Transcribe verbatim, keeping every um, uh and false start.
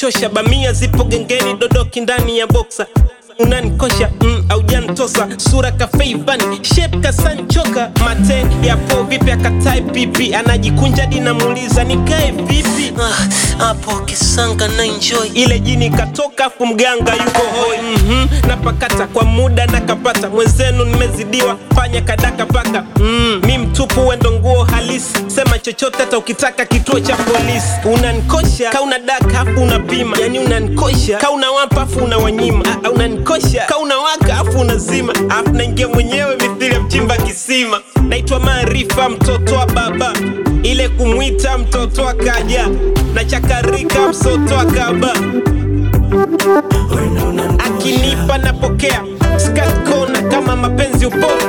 unanichosha, bamia zipo gengeni, dodoki ndani ya boxer. Unanikosha, mm, au janitosa. Sura kafeivani, shape kasanchoka. Mate ya po vipi akatai pipi. Anajikunja dina muuliza nikae vipi. Hapo ah, kisanga na enjoy. Ile jini katoka afu mganga yuko hoi. Mhm, napakata kwa muda na kapata. Mwenzenu nimezidiwa, fanya kadaka paka. Mm, mi mtupu wendo nguo halisi. Sema chochote hata ukitaka kituo cha polisi. Unanikosha, ka unadaka afu unapima. Yani unanikosha, ka unawapa afu unawanyima. Ah, unanikosha, ka unawaka afu unazima. Afu naingia mwenyewe mithili ya mchimba kisima. Naitwa Maarifa mtoto wa baba. Ile kumwita mtoto akaja. Na chakarika msoto akaba. Akinipa napokea. Skat kona kama mapenzi upo.